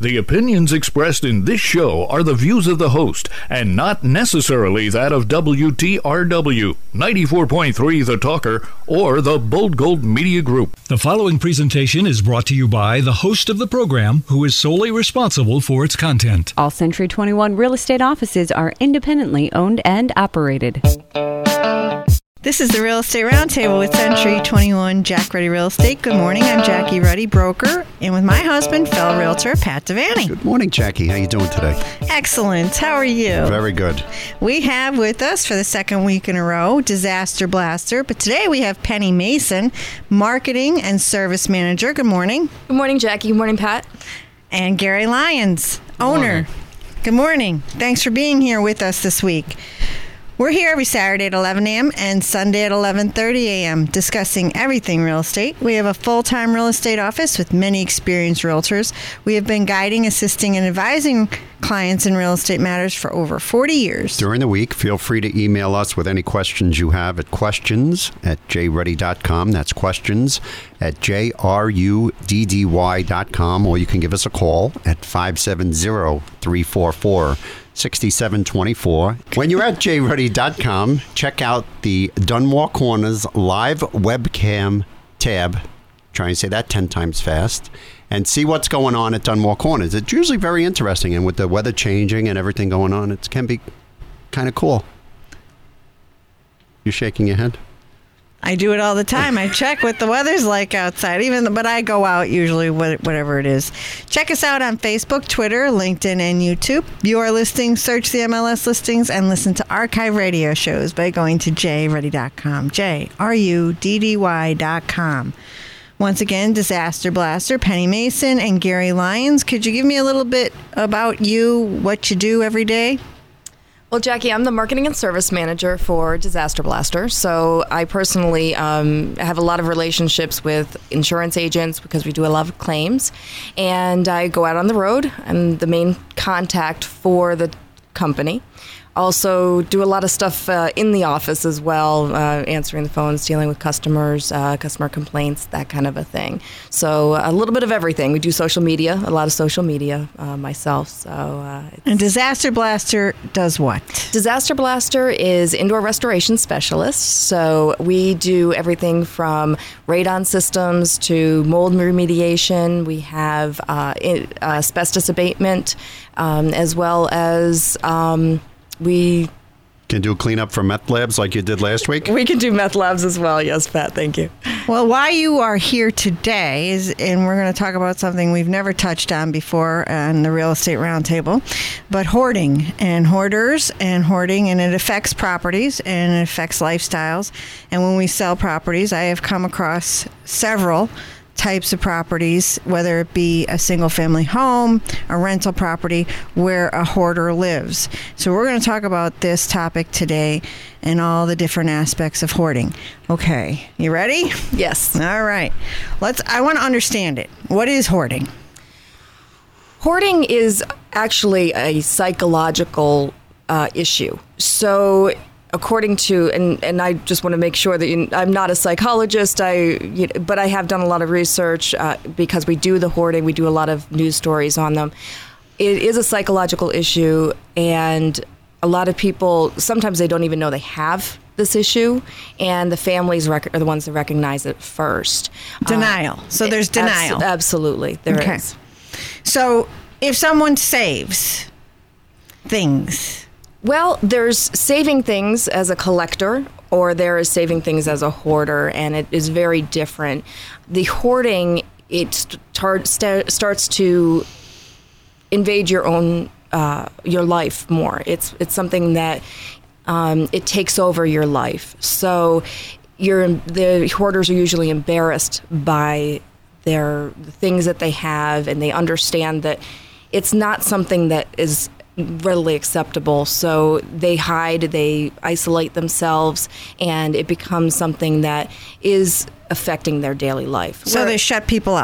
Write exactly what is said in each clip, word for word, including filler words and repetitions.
The opinions expressed in this show are the views of the host and not necessarily that of W T R W, ninety-four point three The Talker, or the Bold Gold Media Group. The following presentation is brought to you by the host of the program, who is solely responsible for its content. All Century twenty-one real estate offices are independently owned and operated. This is the Real Estate Roundtable with Century twenty-one Jack Ruddy Real Estate. Good morning. I'm Jackie Ruddy, broker, and with my husband, fellow realtor, Pat Devaney. Good morning, Jackie. How you doing today? Excellent. How are you? Very good. We have with us for the second week in a row, Disaster Blaster, but today we have Penny Mason, Marketing and Service Manager. Good morning. Good morning, Jackie. Good morning, Pat. And Gary Lyons, owner. Good morning. Thanks for being here with us this week. We're here every Saturday at eleven a.m. and Sunday at eleven thirty a.m. discussing everything real estate. We have a full-time real estate office with many experienced realtors. We have been guiding, assisting, and advising clients in real estate matters for over forty years. During the week, feel free to email us with any questions you have at questions at j ruddy dot com. That's questions at j r u d d y dot com, or you can give us a call at five seven zero, three four four, six seven two four. When you're at j ruddy dot com, check out the Dunmore Corners live webcam tab. Try and say that ten times fast. And see what's going on at Dunmore Corners. It's usually very interesting, and with the weather changing and everything going on, it can be kind of cool. You're shaking your head? I do it all the time. I check what the weather's like outside, even but I go out usually, whatever it is. Check us out on Facebook, Twitter, LinkedIn, and YouTube. View our listings, search the M L S listings, and listen to archive radio shows by going to j ruddy dot com. J R U D D Y dot com. Once again, Disaster Blaster, Penny Mason, and Gary Lyons. Could you give me a little bit about you, what you do every day? Well, Jackie, I'm the Marketing and Service Manager for Disaster Blaster. So I personally um, have a lot of relationships with insurance agents because we do a lot of claims. And I go out on the road. I'm the main contact for the company. Also do a lot of stuff uh, in the office as well, uh, answering the phones, dealing with customers, uh, customer complaints, that kind of a thing. So a little bit of everything. We do social media, a lot of social media uh, myself. So uh, it's And Disaster Blaster does what? Disaster Blaster is indoor restoration specialist. So we do everything from radon systems to mold remediation. We have uh, asbestos abatement, um, as well as Um, We can do a cleanup for meth labs like you did last week? We can do meth labs as well. Yes, Pat. Thank you. Well, why you are here today is, and we're going to talk about something we've never touched on before on the Real Estate Roundtable, but hoarding and hoarders and hoarding, and it affects properties and it affects lifestyles. And when we sell properties, I have come across several types of properties, whether it be a single family home, a rental property, where a hoarder lives. So we're going to talk about this topic today and all the different aspects of hoarding. Okay, you ready? Yes. All right. Let's, I want to understand it. What is hoarding? Hoarding is actually a psychological uh, issue. So according to, and, and I just want to make sure that you, I'm not a psychologist, I, you know, but I have done a lot of research uh, because we do the hoarding, we do a lot of news stories on them. It is a psychological issue, and a lot of people, sometimes they don't even know they have this issue, and the families rec- are the ones that recognize it first. Denial. Uh, so there's denial. Abso- absolutely, there okay. is. So if someone saves things, well, there's saving things as a collector, or there is saving things as a hoarder, and it is very different. The hoarding, it start, st- starts to invade your own, uh, your life more. It's it's something that um, it takes over your life. So you're, the hoarders are usually embarrassed by their the things that they have, and they understand that it's not something that is readily acceptable, so they hide, they isolate themselves, and it becomes something that is affecting their daily life. So Where, they shut people out.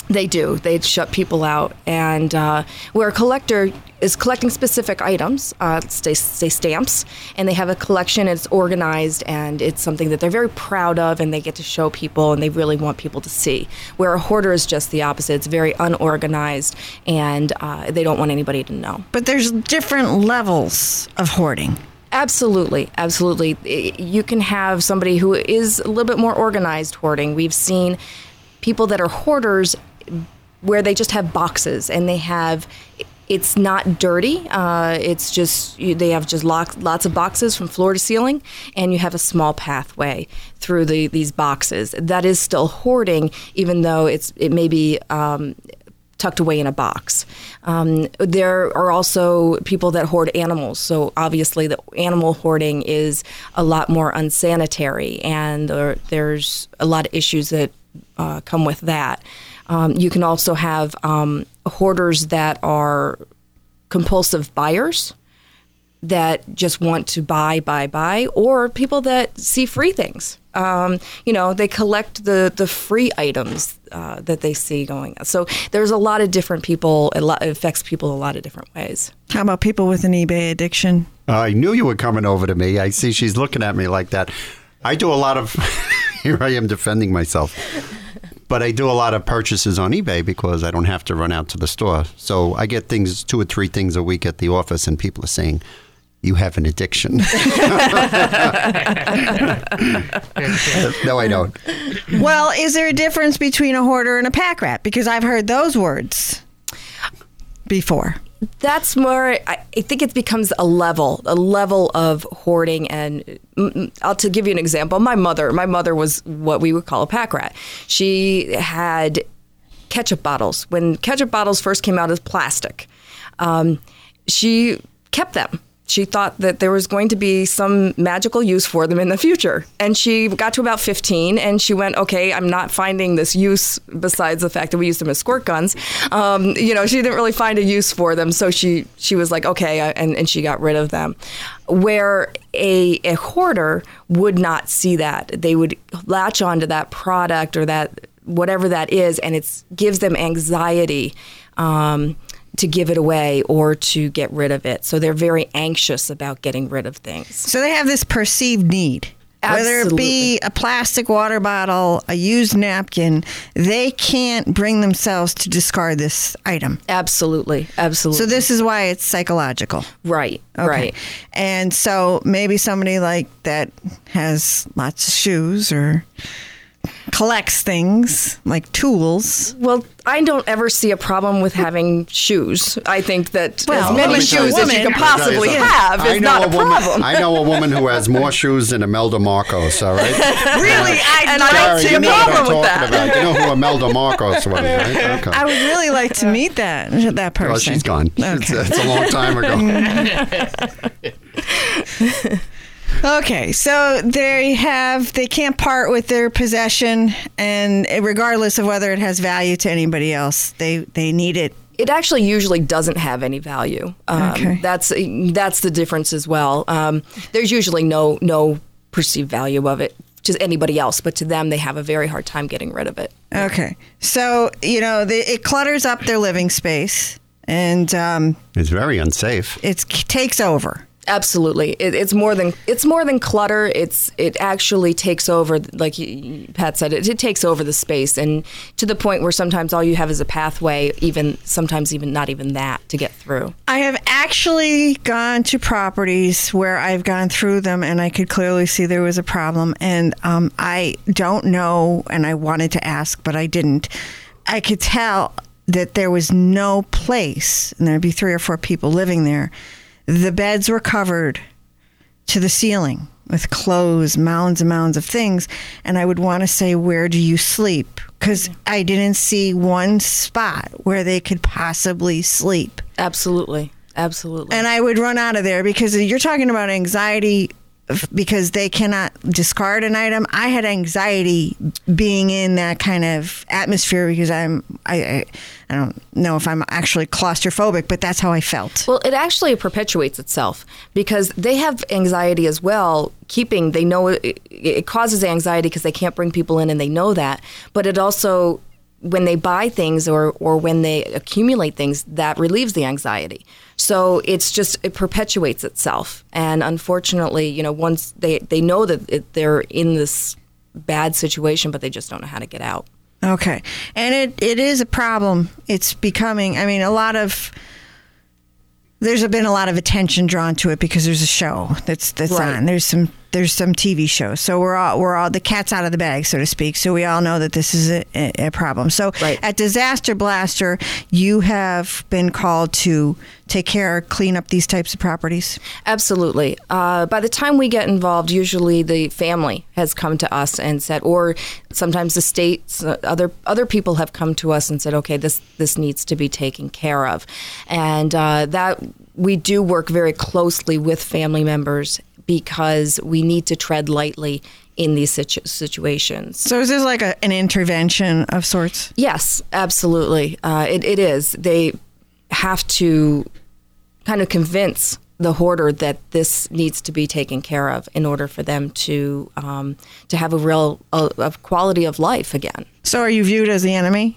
They do. They shut people out. And uh, where a collector is collecting specific items, uh, say, say stamps, and they have a collection, it's organized, and it's something that they're very proud of, and they get to show people, and they really want people to see. Where a hoarder is just the opposite. It's very unorganized, and uh, they don't want anybody to know. But there's different levels of hoarding. Absolutely, absolutely. You can have somebody who is a little bit more organized hoarding. We've seen people that are hoarders where they just have boxes, and they have, it's not dirty. Uh, it's just, they have just lots, lots of boxes from floor to ceiling, and you have a small pathway through the, these boxes. That is still hoarding, even though it's it may be um, tucked away in a box. Um, there are also people that hoard animals. So obviously the animal hoarding is a lot more unsanitary, and there, there's a lot of issues that uh, come with that. Um, you can also have um, hoarders that are compulsive buyers that just want to buy, buy, buy, or people that see free things. Um, you know, they collect the, the free items uh, that they see going on. So there's a lot of different people. It, lo- it affects people a lot of different ways. How about people with an eBay addiction? Uh, I knew you were coming over to me. I see she's looking at me like that. I do a lot of, here I am defending myself. But I do a lot of purchases on eBay because I don't have to run out to the store. So I get things, two or three things a week at the office, and people are saying, you have an addiction. No, I don't. Well, is there a difference between a hoarder and a pack rat? Because I've heard those words before. That's more, I, I think it becomes a level, a level of hoarding. And I'll to give you an example. My mother, my mother was what we would call a pack rat. She had ketchup bottles. When ketchup bottles first came out as plastic, um, she kept them. She thought that there was going to be some magical use for them in the future. And she got to about fifteen, and she went, okay, I'm not finding this use besides the fact that we used them as squirt guns. Um, you know, she didn't really find a use for them. So she, she was like, okay, and, and she got rid of them. Where a, a hoarder would not see that. They would latch onto that product or that whatever that is, and it gives them anxiety um, to give it away or to get rid of it. So they're very anxious about getting rid of things. So they have this perceived need. Absolutely. Whether it be a plastic water bottle, a used napkin, they can't bring themselves to discard this item. Absolutely. Absolutely. So this is why it's psychological. Right. Okay. Right. And so maybe somebody like that has lots of shoes or collects things like tools. Well, I don't ever see a problem with having shoes. I think that Well, as many woman shoes to as you woman. can possibly have I is know not a woman, problem. I know a woman who has more shoes than Imelda Marcos, all right? Really, I'd And like I don't Sorry, see you a know what I'm problem with talking that. about. You know who Imelda Marcos was, right? Okay. I would really like to meet that that person. Well, she's gone. It's, Okay. it's a long time ago. Okay, so they have they can't part with their possession, and regardless of whether it has value to anybody else, they they need it. It actually usually doesn't have any value. Um, Okay. That's that's the difference as well. Um, there's usually no no perceived value of it to anybody else, but to them, they have a very hard time getting rid of it. Okay, so you know they, it clutters up their living space, and um, It's very unsafe. it takes over. Absolutely, it, it's more than it's more than clutter. It's it actually takes over, like you- Pat said, it, it takes over the space, and to the point where sometimes all you have is a pathway, even sometimes even not even that to get through. I have actually gone to properties where I've gone through them, and I could clearly see there was a problem. And um, I don't know, and I wanted to ask, but I didn't. I could tell that there was no place, and there'd be three or four people living there. The beds were covered to the ceiling with clothes, mounds and mounds of things. And I would want to say, where do you sleep? Because I didn't see one spot where they could possibly sleep. Absolutely, absolutely. And I would run out of there because you're talking about anxiety because they cannot discard an item. I had anxiety being in that kind of atmosphere because I'm, I, I, I don't know if I'm actually claustrophobic, but that's how I felt. Well, it actually perpetuates itself because they have anxiety as well. Keeping, they know it, it causes anxiety because they can't bring people in and they know that. But it also when they buy things or, or when they accumulate things, that relieves the anxiety. So it's just, it perpetuates itself. And unfortunately, you know, once they, they know that it, they're in this bad situation, but they just don't know how to get out. Okay. And it, it is a problem. It's becoming, I mean, a lot of, there's been a lot of attention drawn to it because there's a show that's that's Right. on. There's some there's some T V shows. So we're all we're all the cat's out of the bag, so to speak. So we all know that this is a, a, a problem. So Right. at Disaster Blaster, you have been called to take care, clean up these types of properties. Absolutely. Uh, by the time we get involved, usually the family has come to us and said, or sometimes the states, uh, other other people have come to us and said, okay, this this needs to be taken care of, and uh, that we do work very closely with family members because we need to tread lightly in these situ- situations. So is this like a, an intervention of sorts? Yes, absolutely. Uh, it, it is. They have to kind of convince the hoarder that this needs to be taken care of in order for them to um, to have a real a, a quality of life again. So are you viewed as the enemy?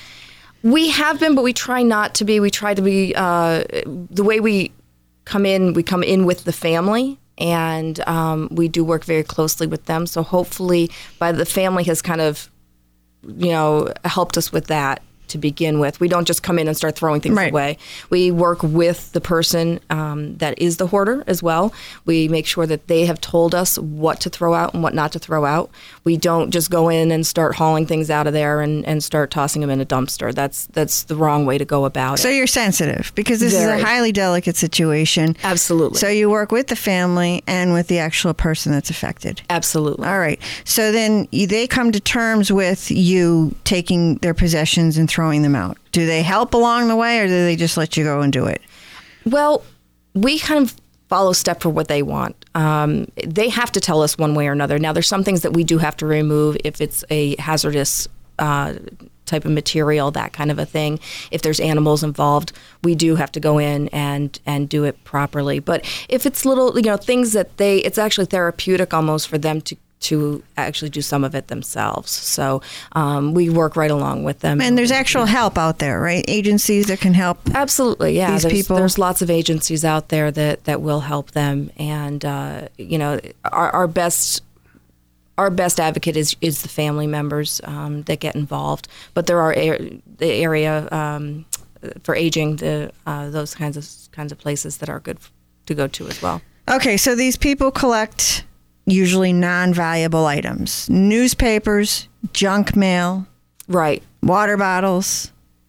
We have been, but we try not to be. We try to be uh, the way we come in. We come in with the family, and um, we do work very closely with them. So hopefully, by the family has kind of, you know, helped us with that to begin with. We don't just come in and start throwing things Right. away. We work with the person um, that is the hoarder as well. We make sure that they have told us what to throw out and what not to throw out. We don't just go in and start hauling things out of there and, and start tossing them in a dumpster. That's that's the wrong way to go about So it. you're sensitive because this Very. is a highly delicate situation. Absolutely. So you work with the family and with the actual person that's affected. Absolutely. All right. So then you- they come to terms with you taking their possessions and throwing them out. Do they help along the way, or do they just let you go and do it? Well, we kind of follow step for what they want. Um, they have to tell us one way or another. Now, there's some things that we do have to remove if it's a hazardous uh, type of material, that kind of a thing. If there's animals involved, we do have to go in and, and do it properly. But if it's little, you know, things that they, it's actually therapeutic almost for them to to actually do some of it themselves. So um, we work right along with them. And there's actual help out there, right? Agencies that can help. Absolutely, yeah. These there's, people. there's lots of agencies out there that, that will help them, and uh, you know, our, our best our best advocate is is the family members um, that get involved. But there are ar- the area um, for aging, the uh, those kinds of kinds of places that are good f- to go to as well. Okay, so these people collect usually non-valuable items: newspapers, junk mail, Right, water bottles,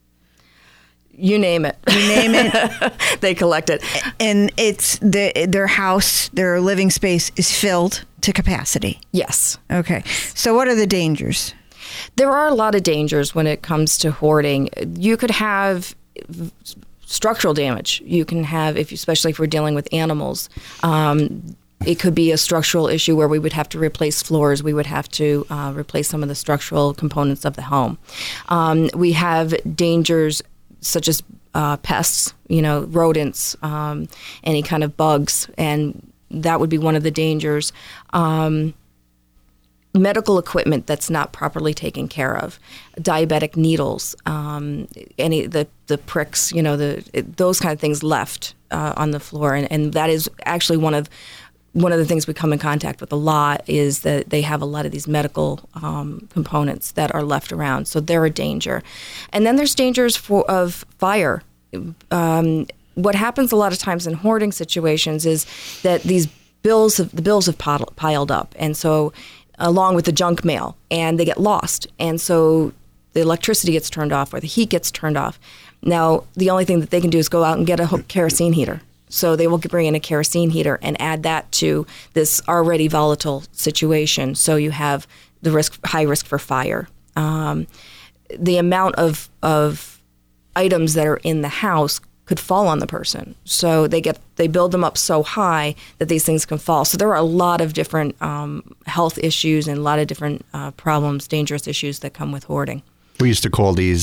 you name it. you name it. They collect it. And it's the, their house, their living space is filled to capacity. Yes. Okay, so what are the dangers? There are a lot of dangers when it comes to hoarding. You could have structural damage. You can have, if especially if we're dealing with animals, um, it could be a structural issue where we would have to replace floors. We would have to uh, replace some of the structural components of the home. Um, we have dangers such as uh, pests, you know, rodents, um, any kind of bugs, and that would be one of the dangers. Um, medical equipment that's not properly taken care of, diabetic needles, um, any the the pricks, you know, the it, those kind of things left uh, on the floor, and, and that is actually one of one of the things we come in contact with a lot is that they have a lot of these medical um, components that are left around, so they're a danger. And then there's dangers for of fire. Um, what happens a lot of times in hoarding situations is that these bills have, the bills have piled up, and so along with the junk mail, and they get lost, and so the electricity gets turned off or the heat gets turned off. Now, the only thing that they can do is go out and get a kerosene heater. So they will bring in a kerosene heater and add that to this already volatile situation. So you have the risk, high risk for fire. Um, the amount of of items that are in the house could fall on the person. So they get they build them up so high that these things can fall. So there are a lot of different um, health issues and a lot of different uh, problems, dangerous issues that come with hoarding. We used to call these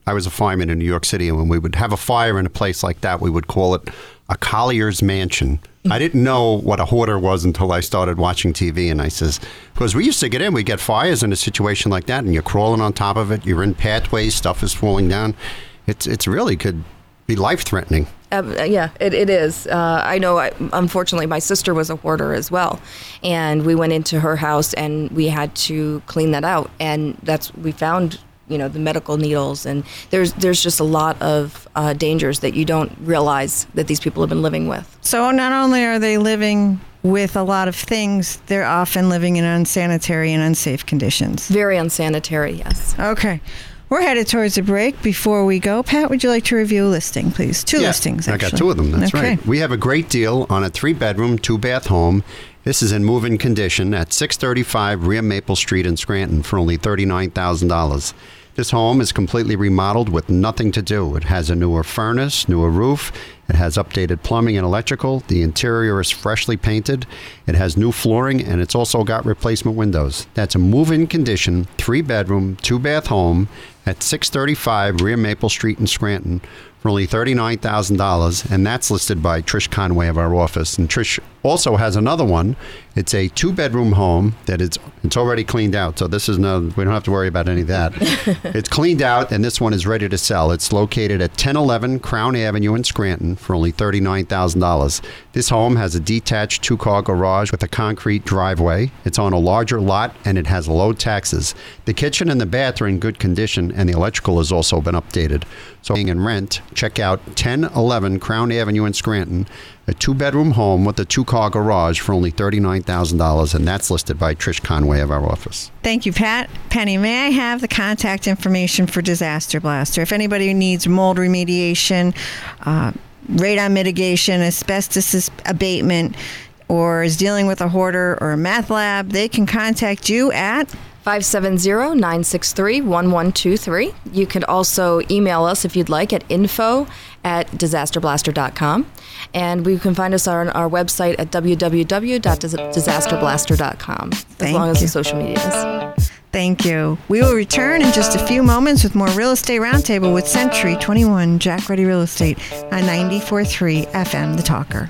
I was a fireman in New York City, and when we would have a fire in a place like that, we would call it a collier's mansion. I didn't know what a hoarder was until I started watching T V, and I says, because we used to get in, we get fires in a situation like that, and you're crawling on top of it, you're in pathways, stuff is falling down. It's it's really could be life-threatening. Um, yeah, it, it is. Uh, I know, I, unfortunately, my sister was a hoarder as well. And we went into her house and we had to clean that out. And that's, we found, you know, the medical needles. And there's there's just a lot of uh, dangers that you don't realize that these people have been living with. So not only are they living with a lot of things, they're often living in unsanitary and unsafe conditions. Very unsanitary, yes. Okay. We're headed towards a break. Before we go, Pat, would you like to review a listing, please? Two yeah, listings, actually. I got two of them. That's okay. right. We have a great deal on a three-bedroom, two-bath home. This is in move-in condition at six thirty-five Rear Maple Street in Scranton for only thirty-nine thousand dollars. This home is completely remodeled with nothing to do. It has a newer furnace, newer roof. It has updated plumbing and electrical. The interior is freshly painted. It has new flooring, and it's also got replacement windows. That's a move-in condition, three-bedroom, two-bath home at six thirty-five Rear Maple Street in Scranton for only thirty-nine thousand dollars, and that's listed by Trish Conway of our office. And Trish also has another one. It's a two-bedroom home that is it's already cleaned out, so this is no we don't have to worry about any of that. It's cleaned out, and this one is ready to sell. It's located at ten eleven Crown Avenue in Scranton for only thirty-nine thousand dollars. This home has a detached two-car garage with a concrete driveway. It's on a larger lot, and it has low taxes. The kitchen and the bath are in good condition, and the electrical has also been updated. So, in rent, check out ten eleven Crown Avenue in Scranton, a two-bedroom home with a two-car garage for only thirty-nine thousand dollars, and that's listed by Trish Conway of our office. Thank you, Pat. Penny, may I have the contact information for Disaster Blaster? If anybody needs mold remediation, uh, radon mitigation, asbestos abatement, or is dealing with a hoarder or a meth lab, they can contact you at five seven zero, nine six three, one one two three. You can also email us if you'd like at info at disaster blaster dot com. And we can find us on our website at w w w dot disaster blaster dot com, as Thank long as you. the social media is. Thank you. We will return in just a few moments with more Real Estate Roundtable with Century twenty-one Jack Ready Real Estate on ninety-four point three F M The Talker.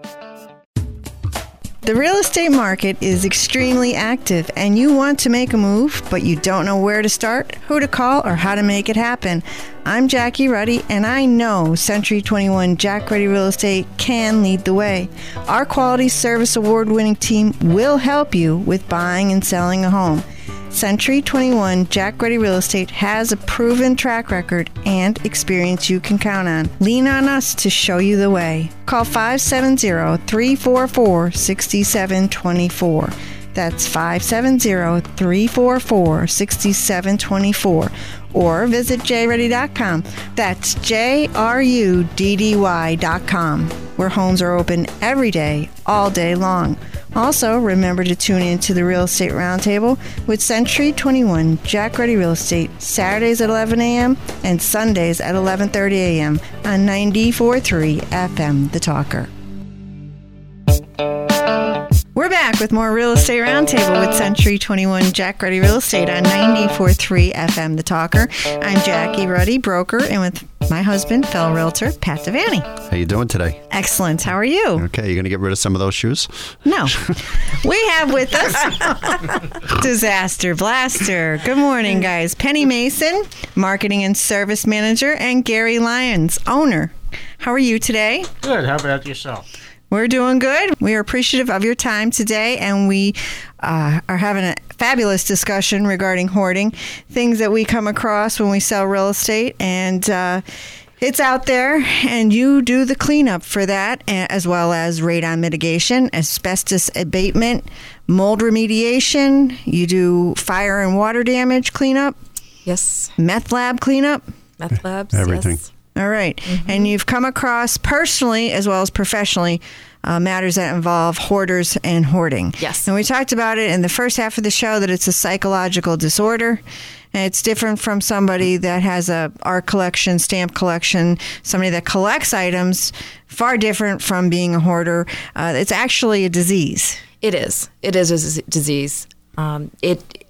The real estate market is extremely active, and you want to make a move, but you don't know where to start, who to call, or how to make it happen. I'm Jackie Ruddy, and I know Century twenty-one Jack Ready Real Estate can lead the way. Our quality service award-winning team will help you with buying and selling a home. Century twenty-one Jack Ready Real Estate has a proven track record and experience you can count on. Lean on us to show you the way. Call five seven zero, three four four, six seven two four. That's five seven zero, three four four, six seven two four. Or visit j ready dot com. That's J R U D D Y dot com, where homes are open every day, all day long. Also, remember to tune in to the Real Estate Roundtable with Century twenty-one Jack Ready Real Estate, Saturdays at eleven a.m. and Sundays at eleven thirty a.m. on ninety-four point three F M The Talker. We're back with more Real Estate Roundtable with Century twenty-one Jack Ruddy Real Estate on ninety-four point three F M The Talker. I'm Jackie Ruddy, broker, and with my husband, fellow realtor, Pat Devaney. How you doing today? Excellent. How are you? Okay, you going to get rid of some of those shoes? No. We have with us Disaster Blaster. Good morning, guys. Penny Mason, Marketing and Service Manager, and Gary Lyons, owner. How are you today? Good. How about yourself? We're doing good. We are appreciative of your time today, and we uh, are having a fabulous discussion regarding hoarding, things that we come across when we sell real estate, and uh, it's out there, and you do the cleanup for that, as well as radon mitigation, asbestos abatement, mold remediation. You do fire and water damage cleanup. Yes. Meth lab cleanup. Meth labs. Everything. Yes. All right. Mm-hmm. And you've come across personally as well as professionally uh, matters that involve hoarders and hoarding. Yes. And we talked about it in the first half of the show that it's a psychological disorder. And it's different from somebody that has a art collection, stamp collection, somebody that collects items, far different from being a hoarder. Uh, it's actually a disease. It is. It is a disease. Um, it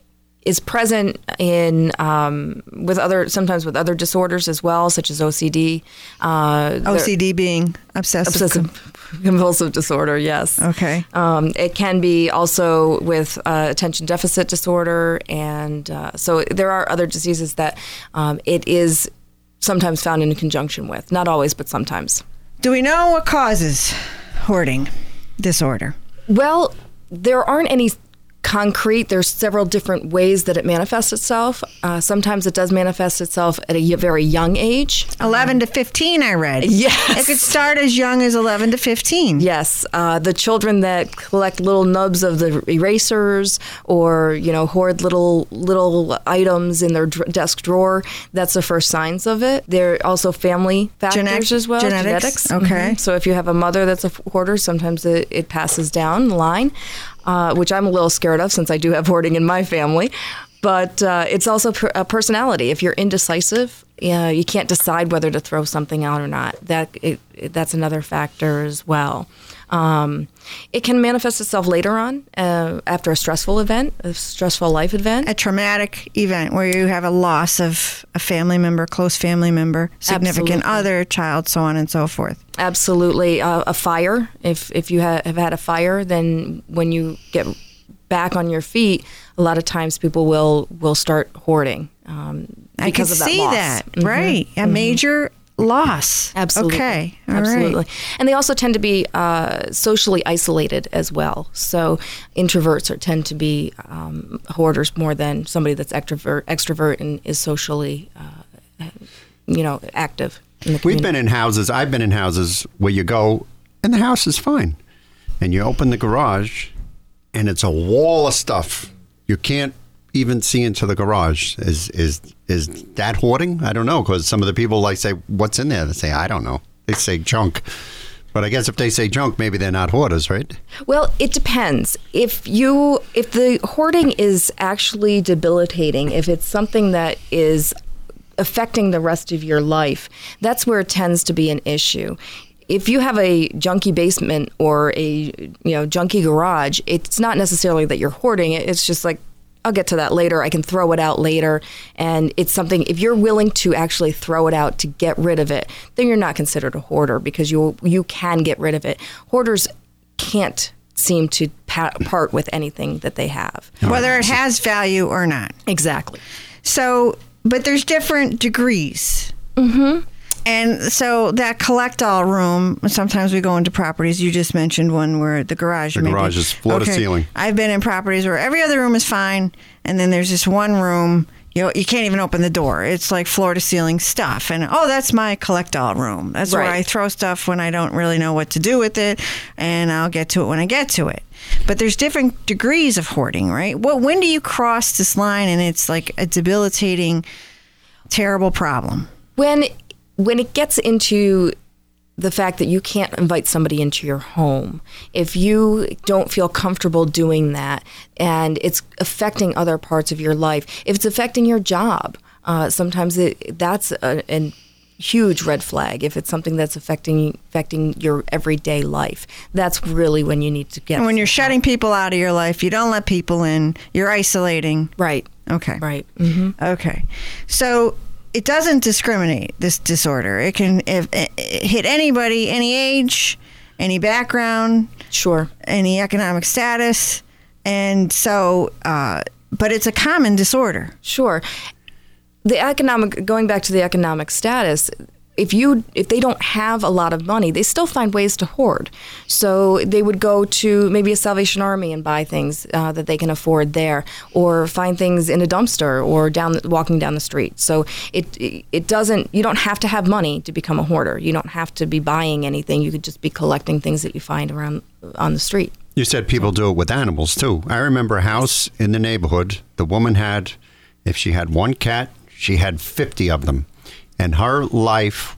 is present in um, with other sometimes with other disorders as well, such as O C D. Uh, O C D being obsessive, obsessive compulsive disorder. Yes. Okay. Um, it can be also with uh, attention deficit disorder, and uh, so there are other diseases that um, it is sometimes found in conjunction with. Not always, but sometimes. Do we know what causes hoarding disorder? Well, there aren't any concrete. There's several different ways that it manifests itself. Uh, sometimes it does manifest itself at a very young age. eleven to fifteen, I read. Yes. It could start as young as eleven to fifteen. Yes. Uh, the children that collect little nubs of the erasers or, you know, hoard little little items in their dr- desk drawer, that's the first signs of it. There are also family factors Genetic- as well. genetics? Okay. Mhm. So if you have a mother that's a hoarder, sometimes it, it passes down the line. Uh, which I'm a little scared of since I do have hoarding in my family. But uh, it's also per- a personality. If you're indecisive, uh, you can't decide whether to throw something out or not. That it, it, that's another factor as well. Um, it can manifest itself later on uh, after a stressful event, a stressful life event. A traumatic event where you have a loss of a family member, close family member, significant Absolutely. other, child, so on and so forth. Absolutely. Uh, a fire. If if you ha- have had a fire, then when you get back on your feet, a lot of times people will, will start hoarding um, I can because of that see loss. that, Mhm. right? A major loss. Absolutely. Okay. All Absolutely. right. And they also tend to be uh, socially isolated as well. So introverts are, tend to be um, hoarders more than somebody that's extrovert, extrovert and is socially, uh, you know, active in the community. We've been in houses, I've been in houses where you go and the house is fine. And you open the garage and it's a wall of stuff. You can't even see into the garage. Is is is that hoarding? I don't know, because some of the people like say, what's in there? They say, I don't know. They say junk. But I guess if they say junk, maybe they're not hoarders, right? Well, it depends. If you if the hoarding is actually debilitating, if it's something that is affecting the rest of your life, that's where it tends to be an issue. If you have a junky basement or a you know junky garage, it's not necessarily that you're hoarding it. It's just like, I'll get to that later. I can throw it out later. And it's something, if you're willing to actually throw it out to get rid of it, then you're not considered a hoarder because you you can get rid of it. Hoarders can't seem to pa- part with anything that they have. Whether it has value or not. Exactly. So, but there's different degrees. Mm-hmm. And so that collect-all room, sometimes we go into properties. You just mentioned one where the garage. The maybe. garage is floor to ceiling. I've been in properties where every other room is fine, and then there's this one room, you know, you can't even open the door. It's like floor to ceiling stuff. And, oh, that's my collect-all room. That's Right. where I throw stuff when I don't really know what to do with it, and I'll get to it when I get to it. But there's different degrees of hoarding, right? Well, when do you cross this line and it's like a debilitating, terrible problem? When when it gets into the fact that you can't invite somebody into your home, if you don't feel comfortable doing that and it's affecting other parts of your life, if it's affecting your job, uh, sometimes it, that's a, a huge red flag. If it's something that's affecting affecting your everyday life, that's really when you need to get. And when you're shutting people out of your life, you don't let people in, you're isolating. Right. Okay. Right. Mm-hmm. Okay. So it doesn't discriminate, this disorder. It can if, it hit anybody, any age, any background, Sure. any economic status. And so, uh, but it's a common disorder. Sure. The economic, going back to the economic status, if you if they don't have a lot of money, they still find ways to hoard. So they would go to maybe a Salvation Army and buy things uh, that they can afford there, or find things in a dumpster or down walking down the street. So it it doesn't. You don't have to have money to become a hoarder. You don't have to be buying anything. You could just be collecting things that you find around on the street. You said people do it with animals, too. I remember a house in the neighborhood. The woman had, if she had one cat, she had fifty of them. And her life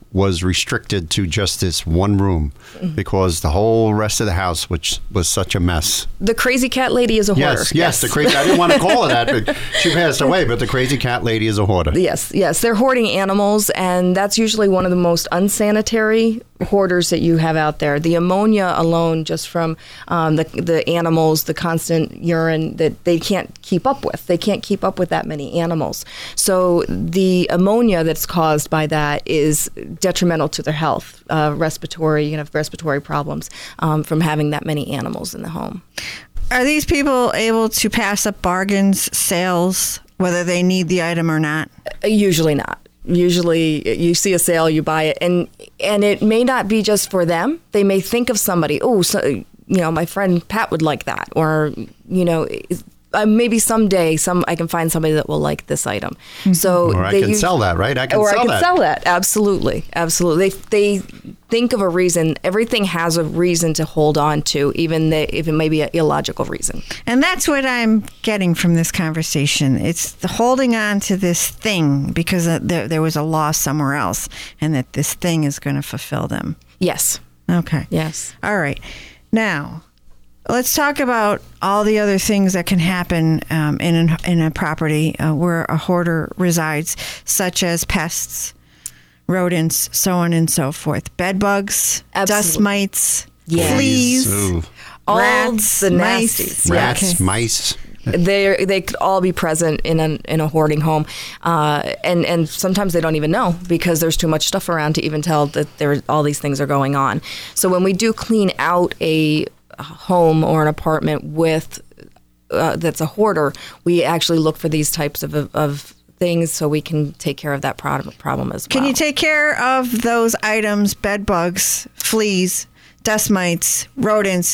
was restricted to just this one room because the whole rest of the house, which was such a mess. The crazy cat lady is a hoarder. Yes, yes, the crazy. I didn't want to call her that, but she passed away. But the crazy cat lady is a hoarder. Yes, yes, they're hoarding animals, and that's usually one of the most unsanitary hoarders that you have out there. The ammonia alone, just from um, the the animals, the constant urine that they can't keep up with. They can't keep up with that many animals. So the ammonia that's caused by that is detrimental to their health, uh, respiratory, you know, respiratory problems um, from having that many animals in the home. Are these people able to pass up bargains, sales, whether they need the item or not? Usually not. Usually you see a sale, you buy it, and and it may not be just for them. They may think of somebody, oh, so, you know, my friend Pat would like that, or, you know, uh, maybe someday some I can find somebody that will like this item. Mm-hmm. So or I they can use, sell that, right? I can or sell I can that. sell that. Absolutely, absolutely. They they think of a reason. Everything has a reason to hold on to, even the, if it may be an illogical reason. And that's what I'm getting from this conversation. It's the holding on to this thing because there, there was a loss somewhere else, and that this thing is going to fulfill them. Yes. Okay. Yes. All right. Now, let's talk about all the other things that can happen um, in, an, in a property uh, where a hoarder resides, such as pests, rodents, so on and so forth. Bed bugs, Absolutely. dust mites, Yes. fleas, Ooh. All rats, the mice. nasties. Rats, Yes. mice. They they could all be present in a in a hoarding home, uh, and and sometimes they don't even know because there's too much stuff around to even tell that there all these things are going on. So when we do clean out a home or an apartment with uh, that's a hoarder, we actually look for these types of of things so we can take care of that problem problem as well. Can you take care of those items, bed bugs, fleas, dust mites, rodents,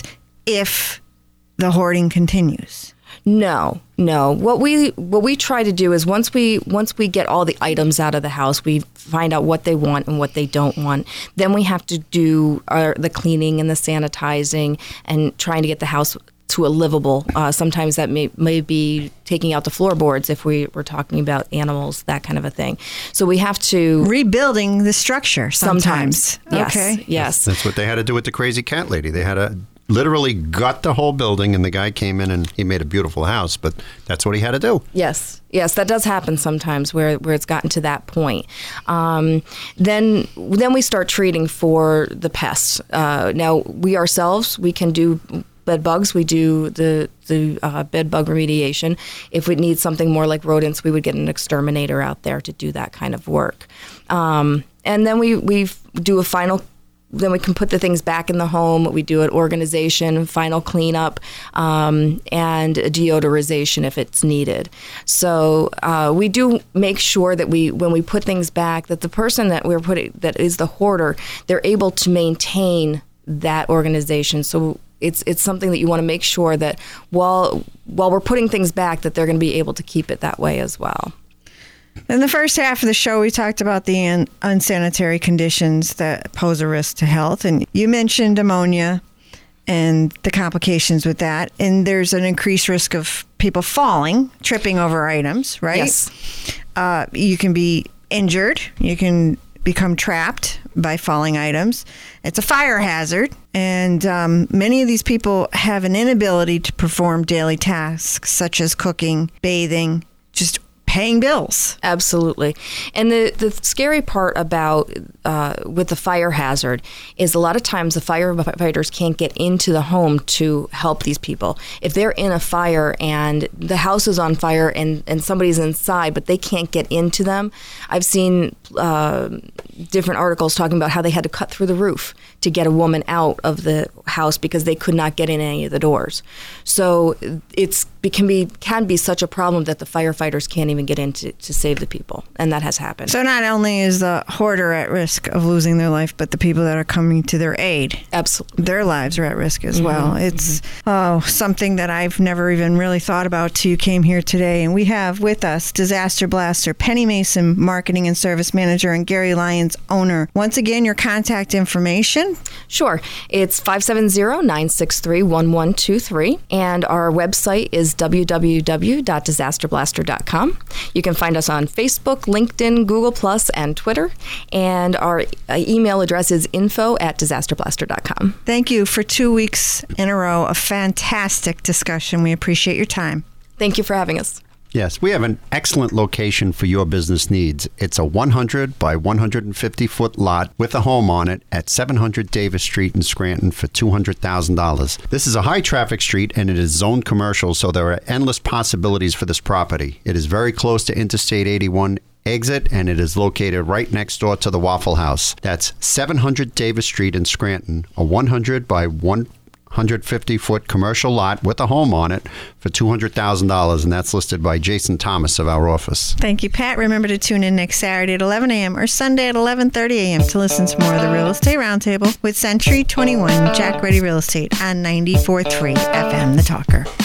if the hoarding continues? No, no. What we what we try to do is once we once we get all the items out of the house, we find out what they want and what they don't want. Then we have to do our, the cleaning and the sanitizing and trying to get the house to a livable. Uh, sometimes that may may be taking out the floorboards if we were talking about animals, that kind of a thing. So we have to Rebuilding the structure sometimes. sometimes. Yes, Okay. yes. That's what they had to do with the crazy cat lady. They had to literally gut the whole building, and the guy came in and he made a beautiful house, but that's what he had to do. Yes, yes, that does happen sometimes where, where it's gotten to that point. Um, then then we start treating for the pests. Uh, now, we ourselves, we can do bed bugs. We do the, the uh, bed bug remediation. If we need something more like rodents, we would get an exterminator out there to do that kind of work. Um, and then we, we do a final Then we can put the things back in the home. We do an organization, final cleanup, um, and a deodorization if it's needed. So uh, we do make sure that we, when we put things back, that the person that we're putting, that is the hoarder, they're able to maintain that organization. So it's it's something that you want to make sure that while while we're putting things back, that they're going to be able to keep it that way as well. In the first half of the show, we talked about the un- unsanitary conditions that pose a risk to health. And you mentioned ammonia and the complications with that. And there's an increased risk of people falling, tripping over items, right? Yes. Uh, you can be injured. You can become trapped by falling items. It's a fire hazard. And um, many of these people have an inability to perform daily tasks such as cooking, bathing, just paying bills. Absolutely. And the, the scary part about uh, with the fire hazard is a lot of times the firefighters can't get into the home to help these people. If they're in a fire and the house is on fire and, and somebody's inside, but they can't get into them, I've seen uh, different articles talking about how they had to cut through the roof to get a woman out of the house because they could not get in any of the doors. So it's it can be can be such a problem that the firefighters can't even get in to, to save the people, and that has happened. So not only is the hoarder at risk of losing their life, but the people that are coming to their aid, Absolutely. their lives are at risk as Mm-hmm. well. It's oh something that I've never even really thought about till you came here today. And we have with us Disaster Blaster, Penny Mason, Marketing and Service Manager, and Gary Lyons, owner. Once again, your contact information. Sure. It's five seven zero, nine six three, one one two three, and our website is w w w dot disaster blaster dot com. You can find us on Facebook, LinkedIn, Google Plus, and Twitter. And our uh, email address is info at disaster blaster dot com. Thank you for two weeks in a row. A fantastic discussion. We appreciate your time. Thank you for having us. Yes, we have an excellent location for your business needs. It's a one hundred by one hundred fifty foot lot with a home on it at seven hundred Davis Street in Scranton for two hundred thousand dollars. This is a high traffic street and it is zoned commercial, so there are endless possibilities for this property. It is very close to Interstate eighty-one exit, and it is located right next door to the Waffle House. That's seven hundred Davis Street in Scranton, a one hundred by one hundred fifty foot commercial lot with a home on it for two hundred thousand dollars, and that's listed by Jason Thomas of our office. Thank you, Pat. Remember to tune in next Saturday at eleven a.m. or Sunday at eleven thirty a.m. to listen to more of the Real Estate Roundtable with Century twenty-one Jack Ready Real Estate on ninety-four point three F M The Talker.